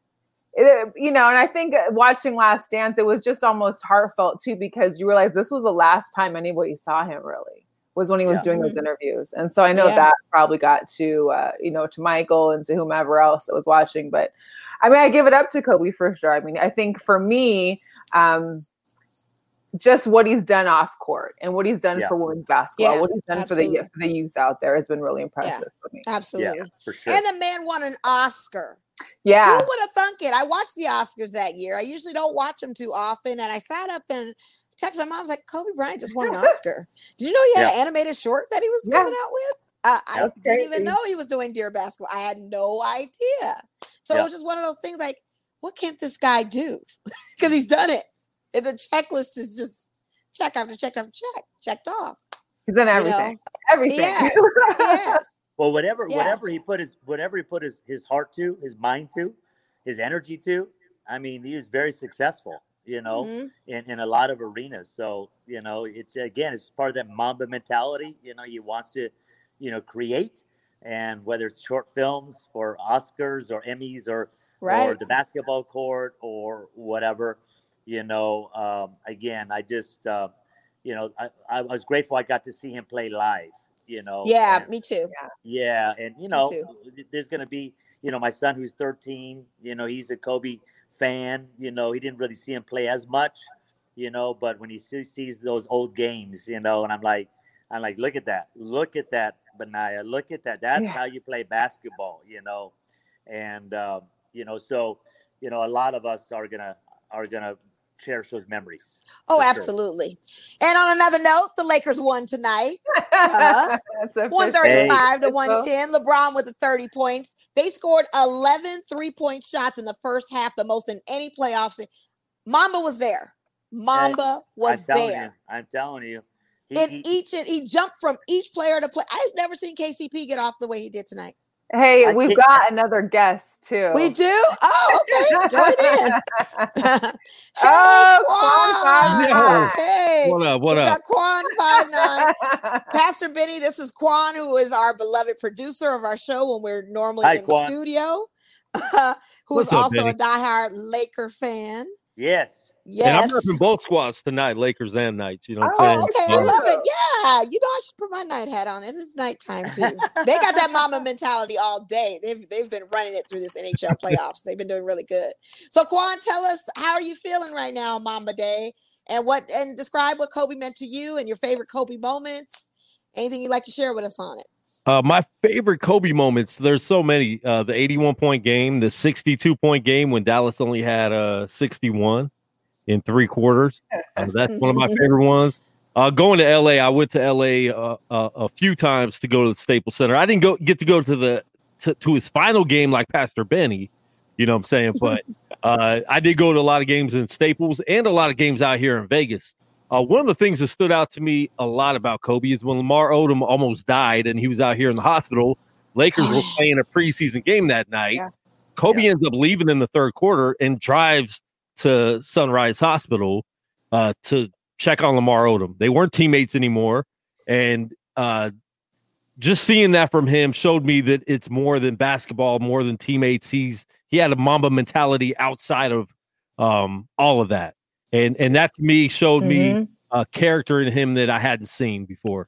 Speaker 2: it, you know, and I think watching Last Dance, it was just almost heartfelt, too, because you realize this was the last time anybody saw him, really. Was when he was yeah. doing those interviews. And so I know yeah. that probably got to, uh, you know, to Michael and to whomever else that was watching. But I mean, I give it up to Kobe for sure. I mean, I think for me, um, just what he's done off court and what he's done yeah. for women's basketball,
Speaker 3: yeah,
Speaker 2: what he's done absolutely. for the, the youth out there has been really impressive
Speaker 3: yeah,
Speaker 2: for me.
Speaker 3: Absolutely.
Speaker 1: Yeah, for sure.
Speaker 3: And the man won an Oscar.
Speaker 2: Yeah.
Speaker 3: Who would have thunk it? I watched the Oscars that year. I usually don't watch them too often. And I sat up and text my mom. I was like, Kobe Bryant just won an Oscar. Did you know he had yeah. an animated short that he was yeah. coming out with? Uh, I That's didn't crazy. even know he was doing Dear Basketball. I had no idea. So yeah. it was just one of those things like, what can't this guy do? Because he's done it. And the checklist is just check after check after check, checked off.
Speaker 2: He's done everything. You know? Everything.
Speaker 3: Yes. yes.
Speaker 1: Well, whatever,
Speaker 3: yeah.
Speaker 1: whatever he put his, whatever he put his, his heart to, his mind to, his energy to, I mean, he was very successful. You know, mm-hmm. in, in a lot of arenas. So, you know, it's, again, it's part of that Mamba mentality. You know, he wants to, you know, create, and whether it's short films or Oscars or Emmys or, right. or the basketball court or whatever, you know, um, again, I just, uh, you know, I, I was grateful I got to see him play live, you know.
Speaker 3: Yeah,
Speaker 1: and,
Speaker 3: me too.
Speaker 1: Yeah. And, you know, there's going to be, you know, my son who's thirteen, you know, he's a Kobe fan. You know, he didn't really see him play as much, you know, but when he sees those old games, you know, and I'm like, I'm like, look at that, look at that, Benaya, look at that. That's yeah. how you play basketball, you know, and um, you know, so you know, a lot of us are gonna are gonna cherish those memories.
Speaker 3: Oh, absolutely. Sure. And on another note, the Lakers won tonight. Uh, one thirty-five hey. to one ten. LeBron with the thirty points. They scored eleven three-point shots in the first half, the most in any playoffs. Mamba was there. Mamba was
Speaker 1: I'm telling
Speaker 3: there.
Speaker 1: You, I'm telling you.
Speaker 3: He, in he, each, he jumped from each player to play. I've never seen K C P get off the way he did tonight.
Speaker 2: Hey, I we've got another guest too.
Speaker 3: We do? Oh, okay. Join in. hey,
Speaker 2: oh,
Speaker 3: Quan.
Speaker 2: Quan.
Speaker 3: Okay.
Speaker 4: What up? What
Speaker 3: we
Speaker 4: up?
Speaker 3: Got Quan five nine. Pastor Benny, this is Quan, who is our beloved producer of our show when we're normally
Speaker 1: Hi,
Speaker 3: in
Speaker 1: Quan.
Speaker 3: the studio, uh, who What's is up, also Benny? A diehard Laker fan.
Speaker 1: Yes.
Speaker 3: Yes.
Speaker 4: And I'm repping both squads tonight, Lakers and Knights. You know what
Speaker 3: oh,
Speaker 4: I'm saying?
Speaker 3: okay. I love it. Yeah. You know, I should put my night hat on. It's nighttime, too. They got that mama mentality all day. They've, they've been running it through this N H L playoffs. They've been doing really good. So, Quan, tell us, how are you feeling right now, Mamba Day? And what and describe what Kobe meant to you and your favorite Kobe moments. Anything you'd like to share with us on it?
Speaker 4: Uh, my favorite Kobe moments, there's so many. Uh, the eighty-one point game, the sixty-two point game when Dallas only had uh, sixty-one. In three quarters. Uh, that's one of my favorite ones. Uh, going to L A, I went to L A uh, uh, a few times to go to the Staples Center. I didn't go get to go to the to, to his final game like Pastor Benny, you know what I'm saying? But uh, I did go to a lot of games in Staples and a lot of games out here in Vegas. Uh, one of the things that stood out to me a lot about Kobe is when Lamar Odom almost died and he was out here in the hospital. Lakers were playing a preseason game that night. Yeah. Kobe yeah. ends up leaving in the third quarter and drives to Sunrise Hospital uh, to check on Lamar Odom. They weren't teammates anymore. And uh, just seeing that from him showed me that it's more than basketball, more than teammates. He's he had a Mamba mentality outside of um, all of that. And and that to me showed mm-hmm. me a character in him that I hadn't seen before.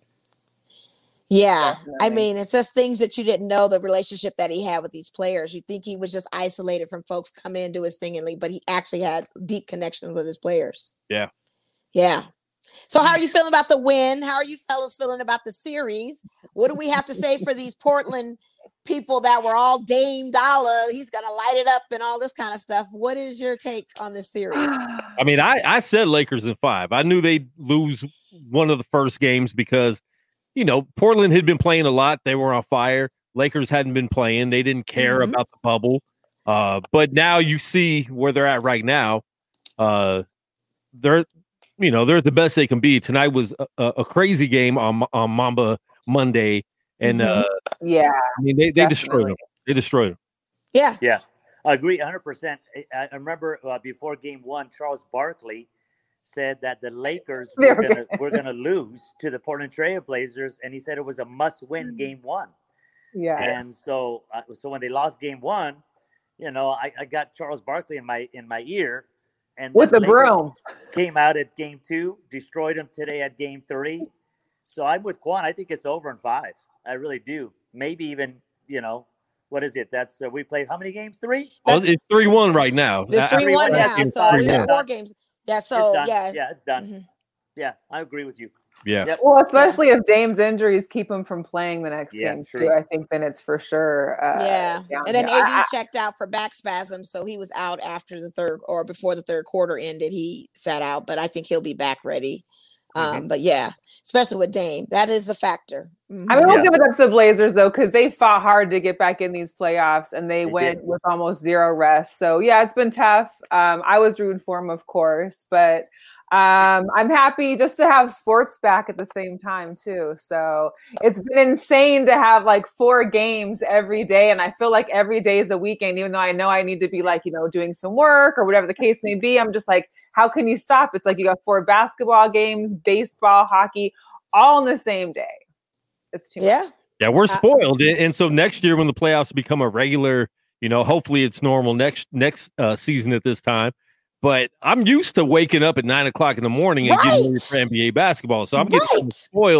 Speaker 3: Yeah. Definitely. I mean, it's just things that you didn't know, the relationship that he had with these players. You think he was just isolated from folks come in, do his thing and leave, but he actually had deep connections with his players.
Speaker 4: Yeah.
Speaker 3: Yeah. So how are you feeling about the win? How are you fellas feeling about the series? What do we have to say for these Portland people that were all Dame Dollar? He's going to light it up and all this kind of stuff. What is your take on this series?
Speaker 4: I mean, I, I said Lakers in five. I knew they'd lose one of the first games because you know, Portland had been playing a lot. They were on fire. Lakers hadn't been playing. They didn't care mm-hmm. about the bubble. Uh, but now you see where they're at right now. Uh, they're, you know, they're the best they can be. Tonight was a, a crazy game on, on Mamba Monday. And, mm-hmm. uh,
Speaker 2: yeah,
Speaker 4: I mean, they, they destroyed them. They destroyed them.
Speaker 3: Yeah.
Speaker 1: Yeah. I agree one hundred percent. I, I remember uh, before game one, Charles Barkley said that the Lakers were gonna, were gonna lose to the Portland Trail Blazers, and he said it was a must-win game one.
Speaker 2: Yeah.
Speaker 1: And so, uh, so when they lost game one, you know, I, I got Charles Barkley in my in my ear, and
Speaker 2: with a broom
Speaker 1: came out at game two, destroyed him today at game three. So I'm with Quan. I think it's over in five. I really do. Maybe even, you know, what is it? That's uh, we played how many games? Three.
Speaker 4: Well, it's three one right now.
Speaker 3: It's three one now. So we have four games. Yeah, so yeah,
Speaker 1: yeah, it's done.
Speaker 3: Mm-hmm.
Speaker 1: Yeah, I agree with you.
Speaker 4: Yeah.
Speaker 1: Yep.
Speaker 2: Well, especially if Dame's injuries keep him from playing the next
Speaker 1: yeah,
Speaker 2: game
Speaker 1: true.
Speaker 2: too, I think then it's for sure. Uh,
Speaker 3: yeah, and then here. A D I, checked out for back spasms, so he was out after the third or before the third quarter ended. He sat out, but I think he'll be back ready. Um, mm-hmm. But yeah, especially with Dame, that is the factor. Mm-hmm.
Speaker 2: I mean, we'll
Speaker 1: yeah.
Speaker 2: give it up to the Blazers though, because they fought hard to get back in these playoffs, and they, they went did. with almost zero rest. So yeah, it's been tough. Um, I was rooting for them, of course, but. Um, I'm happy just to have sports back at the same time too. So it's been insane to have like four games every day. And I feel like every day is a weekend, even though I know I need to be like, you know, doing some work or whatever the case may be. I'm just like, how can you stop? It's like you got four basketball games, baseball, hockey, all on the same day. It's too
Speaker 3: yeah.
Speaker 2: much.
Speaker 4: Yeah, we're spoiled. Uh, and so next year when the playoffs become a regular, you know, hopefully it's normal next, next uh, season at this time. But I'm used to waking up at nine o'clock in the morning and
Speaker 3: right.
Speaker 4: getting ready for N B A basketball. So I'm getting right. spoiled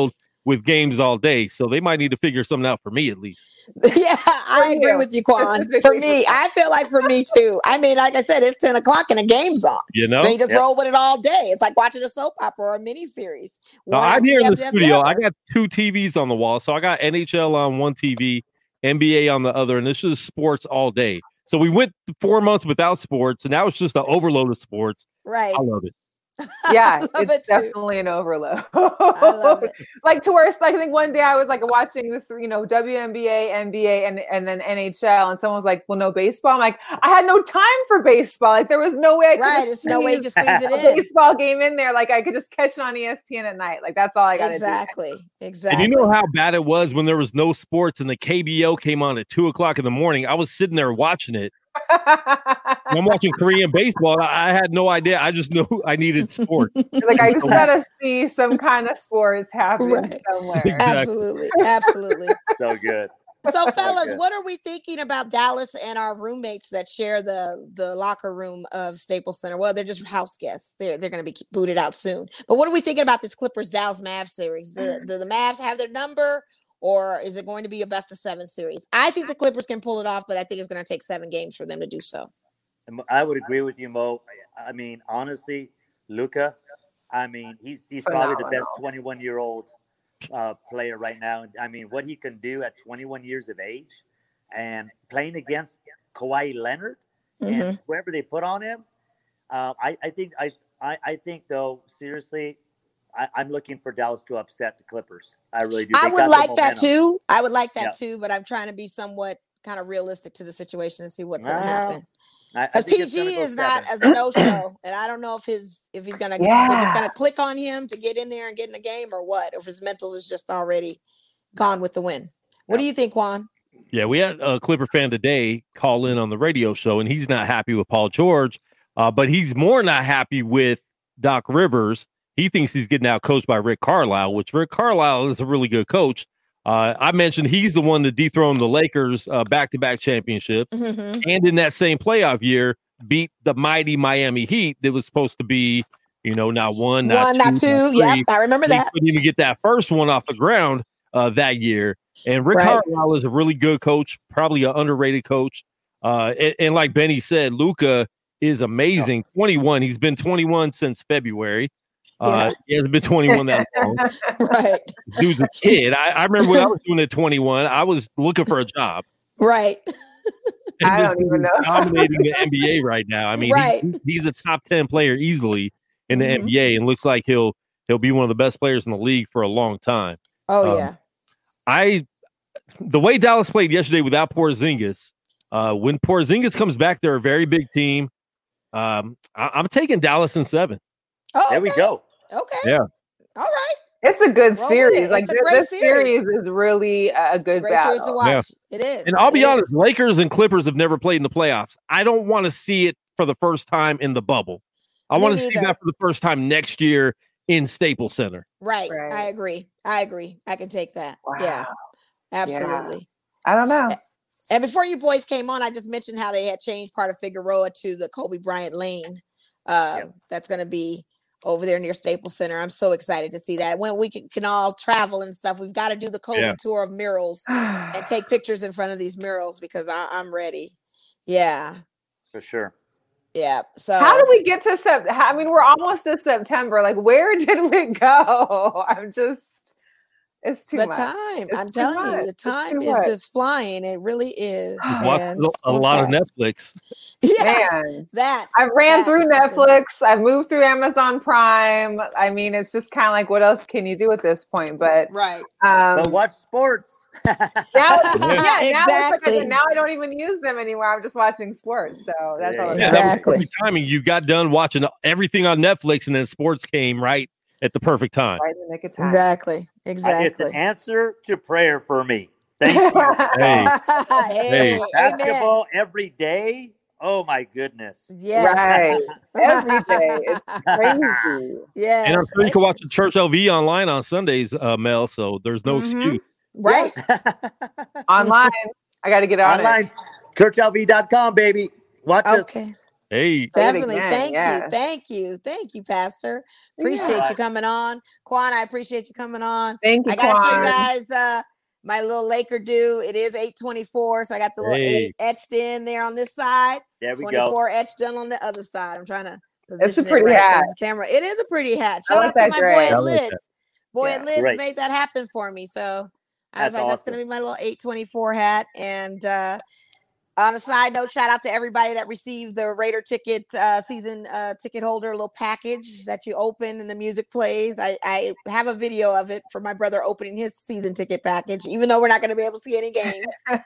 Speaker 4: with games all day. So they might need to figure something out for me at least.
Speaker 3: Yeah, I agree with you, Quan. For me, I feel like for me too. I mean, like I said, it's ten o'clock and the game's on.
Speaker 4: You know,
Speaker 3: they just
Speaker 1: yep.
Speaker 3: roll with it all day. It's like watching a soap opera or a miniseries.
Speaker 4: No, I'm here in the studio. I got two T Vs on the wall, so I got N H L on one T V, N B A on the other, and it's just sports all day. So we went four months without sports, and now it's just an overload of sports.
Speaker 3: Right.
Speaker 4: I love it.
Speaker 2: Yeah,
Speaker 3: love
Speaker 2: it's
Speaker 3: it
Speaker 2: definitely an overload.
Speaker 3: I love it.
Speaker 2: Like to where, like, I think one day I was like watching the you know W N B A, N B A, and and then N H L, and someone was like, "Well, no baseball." I'm like, I had no time for baseball. Like there was no way I could
Speaker 3: right. It's no way you can squeeze it in.
Speaker 2: Baseball game in there, like I could just catch it on E S P N at night. Like that's all I got to
Speaker 3: exactly.
Speaker 2: do.
Speaker 3: Exactly.
Speaker 4: And you know how bad it was when there was no sports and the K B O came on at two o'clock in the morning. I was sitting there watching it. I'm watching Korean baseball. I had no idea. I just knew I needed sports.
Speaker 2: Like I just gotta see some kind of sports happening
Speaker 3: Right.
Speaker 2: somewhere.
Speaker 4: Exactly.
Speaker 3: Absolutely. Absolutely.
Speaker 1: So good.
Speaker 3: So, fellas,
Speaker 1: good.
Speaker 3: what are we thinking about Dallas and our roommates that share the the locker room of Staples Center? Well, they're just house guests. They're they're going to be booted out soon. But what are we thinking about this Clippers Dallas Mavs series? Do, do the Mavs have their number, or is it going to be a best of seven series? I think the Clippers can pull it off, but I think it's going to take seven games for them to do so.
Speaker 1: I would agree with you, Mo. I mean, honestly, Luka, I mean, he's he's probably the best twenty-one year old uh, player right now. I mean, what he can do at twenty-one years of age, and playing against Kawhi Leonard
Speaker 3: Mm-hmm.
Speaker 1: and whoever they put on him. Uh, I I think I, I I think though seriously, I, I'm looking for Dallas to upset the Clippers. I really do.
Speaker 3: I
Speaker 1: They
Speaker 3: would
Speaker 1: got the
Speaker 3: like that
Speaker 1: momentum.
Speaker 3: too. I would like that
Speaker 1: Yeah.
Speaker 3: too, but I'm trying to be somewhat kind of realistic to the situation and see what's going to
Speaker 1: Well,
Speaker 3: happen.
Speaker 1: I- I
Speaker 3: Because
Speaker 1: think it's gonna
Speaker 3: P G
Speaker 1: go
Speaker 3: is not
Speaker 1: seven.
Speaker 3: as a no-show, and I don't know if his if he's gonna if
Speaker 2: Yeah.
Speaker 3: it's gonna click on him to get in there and get in the game or what, or if his mental is just already gone with the win. What
Speaker 1: Yeah.
Speaker 3: do you think, Juan?
Speaker 4: Yeah, we had a Clipper fan today call in on the radio show, and he's not happy with Paul George, uh, but he's more not happy with Doc Rivers. He thinks he's getting out coached by Rick Carlisle, which Rick Carlisle is a really good coach. Uh, I mentioned he's the one that dethroned the Lakers uh, back-to-back championship,
Speaker 3: Mm-hmm.
Speaker 4: and in that same playoff year, beat the mighty Miami Heat that was supposed to be, you know, not one, not
Speaker 3: One,
Speaker 4: two,
Speaker 3: not two.
Speaker 4: three.
Speaker 3: Yep, I remember
Speaker 4: They
Speaker 3: that.
Speaker 4: couldn't even get that first one off the ground uh, that year. And Rick
Speaker 3: Right.
Speaker 4: Carlisle is a really good coach, probably an underrated coach. Uh, and, and like Benny said, Luka is amazing. twenty-one. He's been twenty-one since February. Uh, He hasn't been twenty-one that long.
Speaker 3: Right,
Speaker 4: Dude's a kid. I, I remember when I was doing at twenty-one, I was looking for a job.
Speaker 3: right.
Speaker 4: And
Speaker 2: I
Speaker 4: this
Speaker 2: don't even
Speaker 4: dude is
Speaker 2: know.
Speaker 4: dominating the N B A right now. I mean,
Speaker 3: Right.
Speaker 4: he, he's a top ten player easily in the
Speaker 3: Mhm.
Speaker 4: N B A, and looks like he'll he'll be one of the best players in the league for a long time.
Speaker 3: Oh
Speaker 4: Um,
Speaker 3: yeah.
Speaker 4: I the way Dallas played yesterday without Porzingis, uh, when Porzingis comes back, they're a very big team. Um, I, I'm taking Dallas in seven.
Speaker 3: Oh,
Speaker 1: There we
Speaker 3: okay.
Speaker 1: go.
Speaker 3: Okay.
Speaker 4: Yeah.
Speaker 3: All right.
Speaker 2: It's a good
Speaker 3: Roll with
Speaker 2: series.
Speaker 3: it.
Speaker 2: Like
Speaker 3: It's a
Speaker 2: this,
Speaker 3: great
Speaker 2: this
Speaker 3: series.
Speaker 2: series is really a a good
Speaker 3: Great series to
Speaker 2: battle.
Speaker 3: watch. It is.
Speaker 4: And I'll be
Speaker 3: It is.
Speaker 4: honest, Lakers and Clippers have never played in the playoffs. I don't want to see it for the first time in the bubble. I
Speaker 3: Me
Speaker 4: want to see
Speaker 3: neither.
Speaker 4: that for the first time next year in Staples Center.
Speaker 3: Right.
Speaker 2: Right.
Speaker 3: I agree. I agree. I can take that. Yeah.
Speaker 2: Wow.
Speaker 3: Absolutely.
Speaker 2: I don't know.
Speaker 3: And before you boys came on, I just mentioned how they had changed part of Figueroa to the Kobe Bryant Lane. Uh,
Speaker 1: Yep.
Speaker 3: That's going to be over there near Staples Center. I'm so excited to see that. When we can, can all travel and stuff, we've got to do the Kobe
Speaker 4: Yeah.
Speaker 3: tour of murals and take pictures in front of these murals because I, I'm ready. Yeah.
Speaker 1: For sure.
Speaker 3: Yeah. So
Speaker 2: How did we get to Sep? I mean, we're almost to September. Like, where did we go? I'm just, it's too
Speaker 3: the
Speaker 2: much.
Speaker 3: time,
Speaker 2: It's
Speaker 3: I'm
Speaker 2: too
Speaker 3: telling you,
Speaker 2: much.
Speaker 3: the
Speaker 2: It's too
Speaker 3: time is
Speaker 2: much.
Speaker 3: just flying. It really is.
Speaker 4: Watch
Speaker 3: And
Speaker 4: a
Speaker 3: so
Speaker 4: lot of
Speaker 3: fast.
Speaker 4: Netflix.
Speaker 3: Yeah.
Speaker 2: Man,
Speaker 3: That
Speaker 2: I've ran
Speaker 3: that
Speaker 2: through
Speaker 3: especially.
Speaker 2: Netflix. I've moved through Amazon Prime. I mean, it's just kind of like, what else can you do at this point? But
Speaker 3: Right.
Speaker 2: um,
Speaker 1: But watch sports.
Speaker 2: now, it's- yeah, now, it's like I,
Speaker 3: Exactly.
Speaker 2: now I don't even use them anymore. I'm just watching sports. So that's all.
Speaker 1: Yeah,
Speaker 2: I'm
Speaker 4: Yeah,
Speaker 2: doing.
Speaker 4: that was
Speaker 3: Exactly.
Speaker 4: perfect timing. You got done watching everything on Netflix, and then sports came right at the perfect time.
Speaker 2: Right in the nick of time.
Speaker 3: Exactly.
Speaker 1: Uh, It's
Speaker 3: Exactly.
Speaker 1: an answer to prayer for me. Thank you.
Speaker 4: Hey,
Speaker 3: hey,
Speaker 4: Hey.
Speaker 3: amen.
Speaker 1: Basketball every day. Oh my goodness.
Speaker 3: Yes.
Speaker 2: Right. Every day. It's crazy.
Speaker 3: Yes.
Speaker 4: and I'm sure you can watch the Church L V online on Sundays, uh, Mel. So there's no
Speaker 3: Mhm.
Speaker 4: excuse.
Speaker 3: Right.
Speaker 2: Online. I got to get on
Speaker 1: Online. church L V dot com, baby. Watch us.
Speaker 3: Okay.
Speaker 4: Hey,
Speaker 3: Definitely.
Speaker 2: again,
Speaker 3: Thank
Speaker 2: yes.
Speaker 3: you. Thank you. Thank you, Pastor. Appreciate
Speaker 2: Yeah.
Speaker 3: you coming on. Quan, I appreciate you coming on.
Speaker 2: Thank you,
Speaker 3: I gotta show you
Speaker 2: Quan.
Speaker 3: guys uh my little Laker do. It is eight twenty-four. So I got the little
Speaker 4: Hey.
Speaker 3: eight etched in there on this side.
Speaker 1: There we
Speaker 3: twenty-four
Speaker 1: go.
Speaker 3: etched in on the other side. I'm trying to
Speaker 2: It's a
Speaker 3: position it
Speaker 2: pretty
Speaker 3: right
Speaker 2: hat.
Speaker 3: 'cause the camera. It is a pretty hat.
Speaker 2: I
Speaker 3: Shout
Speaker 2: like
Speaker 3: out to
Speaker 2: that
Speaker 3: my
Speaker 2: gray.
Speaker 3: boy
Speaker 4: I
Speaker 3: at
Speaker 4: like that.
Speaker 3: Lids. Boy at
Speaker 2: Yeah.
Speaker 3: Lids
Speaker 1: Great.
Speaker 3: made that happen for me. So I was
Speaker 1: That's
Speaker 3: like, that's
Speaker 1: awesome.
Speaker 3: gonna be my little eight twenty-four hat. And uh on a side note, shout out to everybody that received the Raider ticket uh, season uh, ticket holder little package that you open and the music plays. I, I have a video of it for my brother opening his season ticket package, even though we're not going to be able to see any games.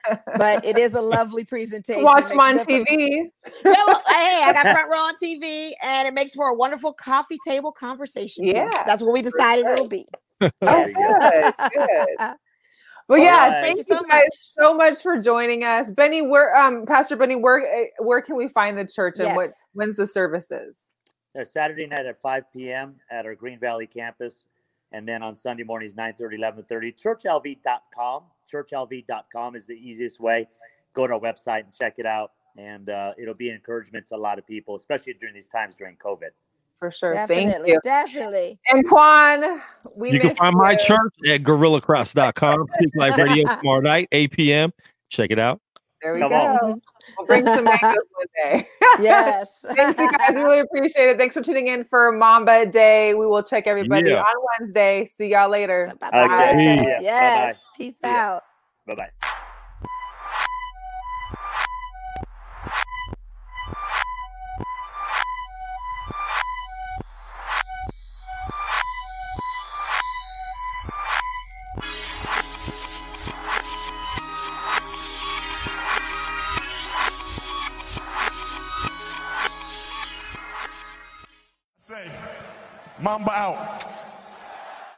Speaker 3: But it is a lovely presentation.
Speaker 2: Watch
Speaker 3: It
Speaker 2: them
Speaker 3: makes
Speaker 2: on
Speaker 3: good
Speaker 2: T
Speaker 3: for-
Speaker 2: V.
Speaker 3: Yeah, well, hey, I got front row on T V, and it makes for a wonderful coffee table conversation piece.
Speaker 2: Yeah,
Speaker 3: That's what we decided
Speaker 2: sure.
Speaker 3: it'll be.
Speaker 2: Oh,
Speaker 3: Yes.
Speaker 2: good, good. Well,
Speaker 1: All
Speaker 2: yeah,
Speaker 1: right.
Speaker 2: thank
Speaker 3: Thank
Speaker 2: you
Speaker 3: you so
Speaker 2: guys
Speaker 3: much.
Speaker 2: so much for joining us, Benny. Where, um, Pastor Benny, where, where can we find the church, and what
Speaker 3: Yes.
Speaker 2: when's the services?
Speaker 1: Uh, Saturday night at five p.m. at our Green Valley campus. And then on Sunday mornings, nine thirty, eleven thirty, church L V dot com. church L V dot com is the easiest way. Go to our website and check it out. And uh, it'll be an encouragement to a lot of people, especially during these times during COVID.
Speaker 2: For sure.
Speaker 3: Definitely,
Speaker 2: Thank you.
Speaker 3: definitely.
Speaker 2: And Quan, we
Speaker 4: You can
Speaker 2: miss
Speaker 4: find
Speaker 2: you.
Speaker 4: my church at gorilla cross dot com. Peak Life Radio tomorrow night, eight p.m. Check it out.
Speaker 2: There we
Speaker 1: Come
Speaker 2: go.
Speaker 1: on.
Speaker 2: We'll bring some mangoes one day.
Speaker 3: Yes.
Speaker 2: Thanks, you guys. Really appreciate it. Thanks for tuning in for Mamba Day. We will check everybody
Speaker 4: Yeah.
Speaker 2: on Wednesday. See y'all later.
Speaker 3: Bye-bye.
Speaker 1: Okay.
Speaker 4: Peace.
Speaker 1: Yeah.
Speaker 3: Yes.
Speaker 1: Bye-bye.
Speaker 3: Peace
Speaker 1: See ya.
Speaker 3: out.
Speaker 1: Bye-bye.
Speaker 5: Say, Mamba out.